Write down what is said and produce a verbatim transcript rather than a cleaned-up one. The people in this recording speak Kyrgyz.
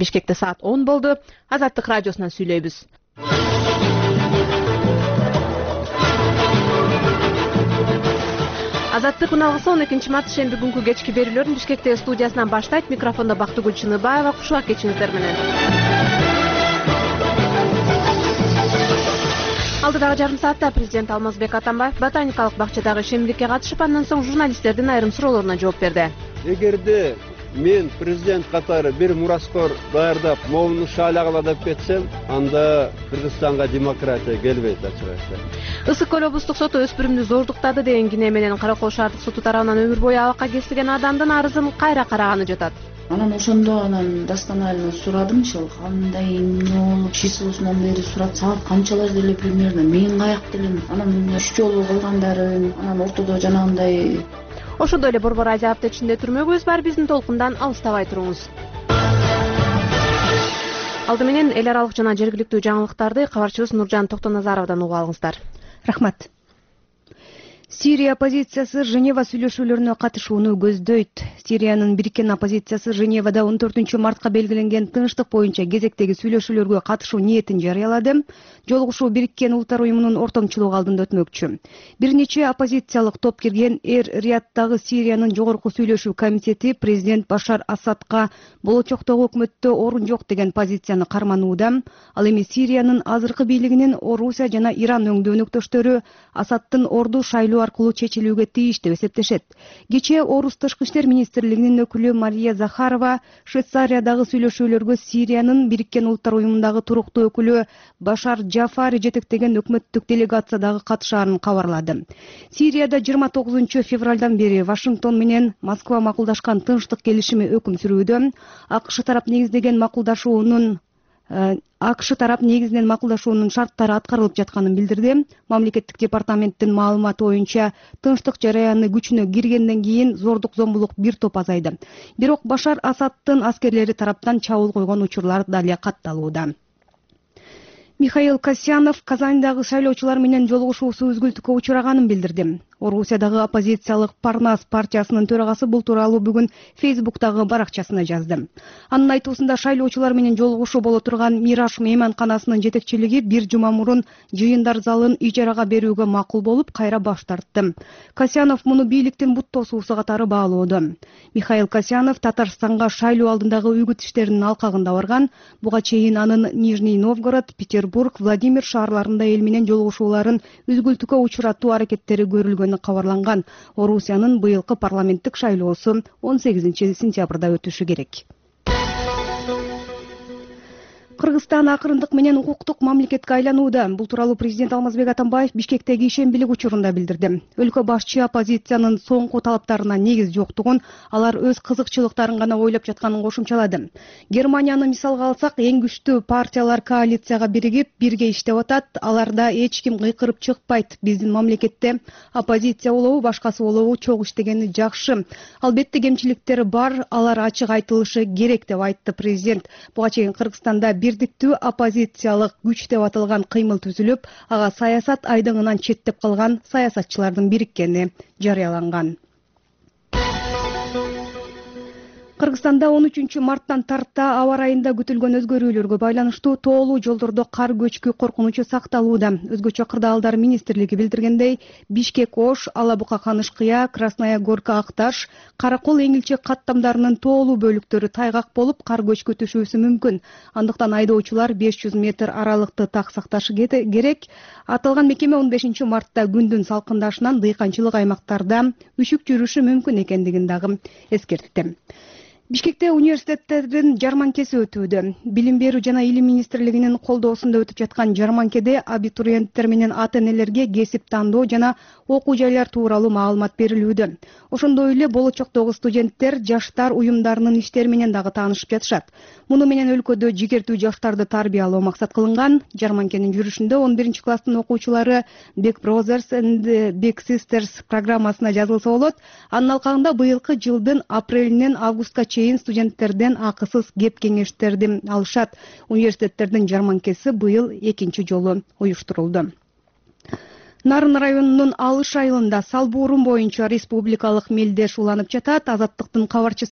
Бишкекте саат он болду. Азаттык радиосунан сүйлөйбүз. Азаттык уналгысы он экинчи март шемби күнкү кечки берүүлөрүн Бишкекте студиясынан баштайт. Микрофондо Бактыгүл Чыныбаева, кушуга кечиңиздер менен. Алдыдагы жарым саатта президент Алмазбек Атамбаев ботаникалык бакчадагы ишемдикке катышып, андан соң журналисттердин айрым суроолоруна жооп берди. Эгерде мен президент катары бир мураскор даярдап, моуну шаалягыла деп кетсем, анда Кыргызстанга демократия келбейт ачык айтсам. Ысык көл облустук соту өспүрүмдү зордуктады деген кине менен Каракол шаардык соту тарабынан өмүр бою абакка кесилген адамдын арызын кайра караганы жатат. Анан ошондо анан Дастан айылынан сурадым, ошол кандай эмне болуп, числосунан бери сурат, саат канчалар деле примерно, мен каяк делем, анан үч жолу кылгандарын, анан ортодо жанагындай. Ошондой эле Борбор Азия аптечинде түрмөгүбүз бар, биздин толкундан алыстабай туруңуз. Алды менен эл аралык жана жергиликтүү жаңылыктарды кабарчыбыз Нуржан Токтоназаровдон угуп алыңыздар. Рахмат. Сирия оппозициясы Женева сүйлөшүүлөрүнө катышууну көздөйт. Сириянын бириккен оппозициясы Женевада он төртүнчү мартка белгиленген тынчтык боюнча кезектеги сүйлөшүүлөргө катышуу ниетин жарыялады. Жолугушуу Бириккен Улуттар уюмунун ортомчулугу алдында өтмөкчү. Бир нече оппозициялык топ кирген Эр Рияддагы Сириянын жогорку сүйлөшүү комитети президент Башар Асадка болочоктогу өкмөттө орун жок деген позицияны карманууда. Ал эми Сириянын азыркы бийлигинин Орусия жана Иран өңдүү өнөктөштөрү Асадтын орду шайлоо аркылуу чечилүүгө тийиш деп эсептешет. Кечээ Орус тышкы иштер министрлигинин өкүлү Мария Захарова Швейцариядагы сүйлөшүүлөргө Сириянын Бириккен Улуттар уюмундагы туруктуу өкүлү Башар Джафари жетектеген өкмөттүк делегациядагы катышаарын кабарлады. Сирияда жыйырма тогузунчу февралдан бери Вашингтон менен Москва макулдашкан тынчтык келишими өкүм сүрүүдө. АКШ тарап негиздеген макулдашуунун АКШ тарап негизинен макулдашуунун шарттары аткарылып жатканын билдирди. Мамлекеттик департаменттин маалыматы боюнча тынчтык жараяны күчүнө киргенден кийин зордук зомбулук бир топ азайды. Бирок Башар Асадтын аскерлери тараптан чабуул койгон учурлар дале катталууда. Михаил Касьянов Казандагы шайлоочулар менен жолугушуусу үзгүлтүккө учураганын билдирди. Орусиядагы оппозициялык Парнас партиясынын төрагасы бул тууралуу бүгүн Фейсбуктагы баракчасына жазды. Анын айтуусунда шайлоочулар менен жолугушуу боло турган Мираж мейманканасынын жетекчилиги бир жума мурун жыйындар залын ижарага берүүгө макул болуп, кайра баш тартты. Касьянов муну бийликтин бут тосуусу катары баалоодо. Михаил Касьянов Татарстанга шайлоо алдындагы үгүт иштеринин алкагында барган. Буга чейин анын Нижний Новгород, Петербург, Владимир шаарларында эл менен жолугушууларын үзгүлтүккө учуратуу аракеттери көрүлгөн кабарланган. Орусиянын быйылкы парламенттик шайлоосу он сегизинчи сентябрда өтүшү керек. Кыргызстан акырындык менен укуктук мамлекетке айланууда. Бул тууралуу президент Алмазбек Атамбаев Бишкектеги ишембилик учурунда билдирди. Өлкө башчы оппозициянын соңку талаптарына негиз жоктугун, алар өз кызыкчылыктарын гана ойлоп жатканын кошумчалады. Германияны мисалга алсак, эң күчтүү партиялар коалицияга биригип, бирге иштеп атат. Аларда эч ким кыйкырып чыкпайт. Биздин мамлекетте оппозиция болобу, башкасы болобу чогуу иштегени жакшы. Албетте кемчиликтери бар, алар ачык айтылышы керек деп айтты президент. Буга чейин Кыргызстанда бирдиктүү оппозициялык күч деп аталган кыймыл түзүлүп, ага саясат айдыңынан четтеп калган саясатчылардын бириккени жарыяланган. Кыргызстанда он үчүнчү марттан тарта аба ырайында күтүлгөн өзгөрүүлөргө байланыштуу тоолуу жолдордо кар көчкү коркунучу сакталууда. Өзгөчө кырдаалдар министрлиги билдиргендей, Бишкек Ош, Ала Бука Канышкыя, Красная Горка Акташ, Каракол эңилчек каттамдарынын тоолуу бөлүктөрү тайгак болуп, кар көчкү түшүүсү мүмкүн. Андыктан айдоочулар беш жүз метр аралыкты так сакташы керек. Аталган мекеме он бешинчи мартта күндүн салкындашынан дыйканчылык аймактарда үшүк жүрүшү мүмкүн экендигин дагы эскертти. Бишкекте университеттердин жарманкеси өтүүдө. Билим берүү жана илим министрлигинин колдоосунда өтүп жаткан жарманкеде абитуриенттер менен ата-энелерге кесип тандоо жана окуу жайлар тууралуу маалымат берилүүдө. Ошондой эле болочоктогу студенттер жаштар уюмдарынын иштери менен дагы таанышып жатышат. Муну менен өлкөдө жигердүү жаштарды тарбиялоо максат кылынган. Жарманкенин жүрүшүндө он биринчи класстын окуучулары Big Brothers and Big Sisters программасына жазылса болот. Анын алкагында быйылкы жылдын апрелинен августка чейин студенттерден акысыз кеп кеңештерди алышат. Университеттердин жарманкеси быйыл экинчи жолу уюштурулду. Нарын районунун Алыш айылында Салбуурун боюнча республикалык мелдеш уланып жатат. Азаттыктын кабарчысы